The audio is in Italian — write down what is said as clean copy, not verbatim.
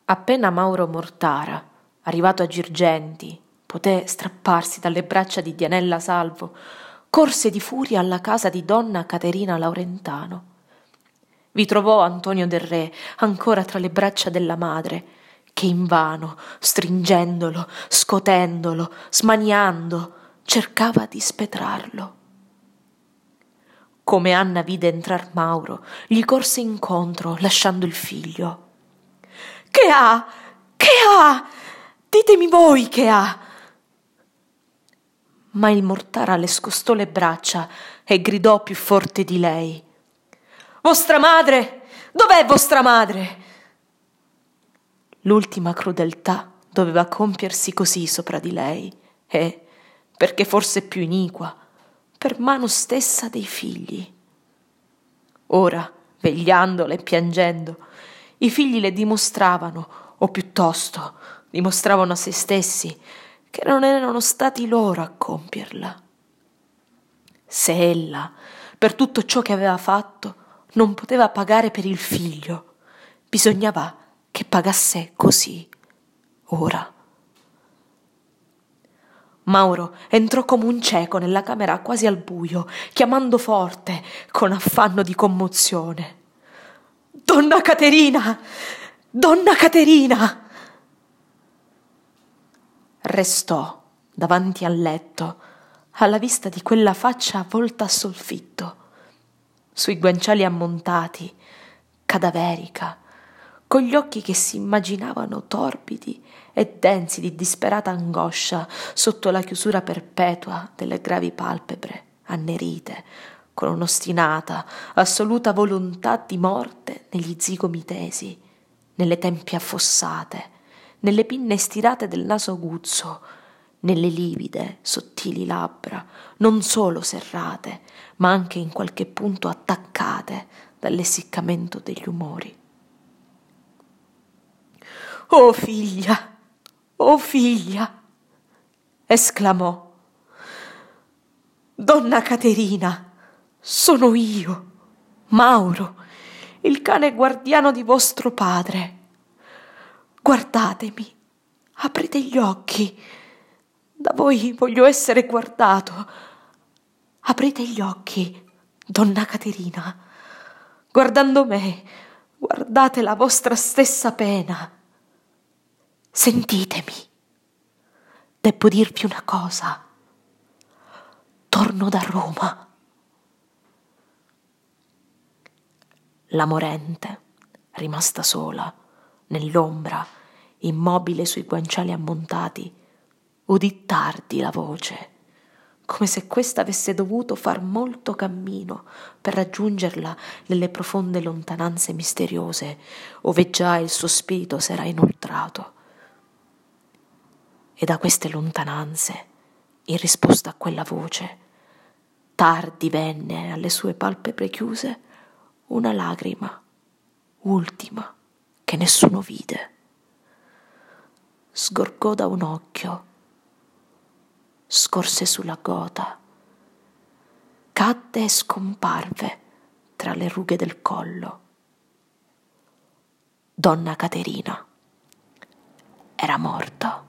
Appena Mauro Mortara, arrivato a Girgenti, poté strapparsi dalle braccia di Dianella Salvo, corse di furia alla casa di donna Caterina Laurentano. Vi trovò Antonio del Re ancora tra le braccia della madre, che invano, stringendolo, scotendolo, smaniando, cercava di spetrarlo. Come Anna vide entrar Mauro, gli corse incontro, lasciando il figlio. «Che ha? Che ha? Ditemi voi che ha!» Ma il Mortara le scostò le braccia e gridò più forte di lei: «Vostra madre! Dov'è vostra madre?» L'ultima crudeltà doveva compiersi così sopra di lei e, perché forse più iniqua, per mano stessa dei figli. Ora, vegliandola e piangendo, i figli le dimostravano, o piuttosto dimostravano a se stessi, che non erano stati loro a compierla. Se ella, per tutto ciò che aveva fatto, non poteva pagare per il figlio, bisognava che pagasse così, ora. Mauro entrò come un cieco nella camera quasi al buio, chiamando forte, con affanno di commozione: «Donna Caterina! Donna Caterina!» Restò davanti al letto, alla vista di quella faccia volta a soffitto, sui guanciali ammontati, cadaverica, con gli occhi che si immaginavano torbidi e densi di disperata angoscia sotto la chiusura perpetua delle gravi palpebre annerite, con un'ostinata, assoluta volontà di morte negli zigomi tesi, nelle tempie affossate, nelle pinne stirate del naso aguzzo, nelle livide, sottili labbra, non solo serrate, ma anche in qualche punto attaccate dall'essiccamento degli umori. «Oh figlia! Oh figlia!» esclamò. «Donna Caterina, sono io, Mauro, il cane guardiano di vostro padre. Guardatemi, aprite gli occhi, da voi voglio essere guardato. Aprite gli occhi, donna Caterina, guardando me, guardate la vostra stessa pena. Sentitemi, debbo dirvi una cosa, torno da Roma». La morente, rimasta sola, nell'ombra, immobile sui guanciali ammontati, udì tardi la voce, come se questa avesse dovuto far molto cammino per raggiungerla nelle profonde lontananze misteriose, ove già il suo spirito s'era inoltrato. E da queste lontananze, in risposta a quella voce, tardi venne alle sue palpebre chiuse una lagrima, ultima, che nessuno vide. Sgorgò da un occhio, scorse sulla gota, cadde e scomparve tra le rughe del collo. Donna Caterina era morta.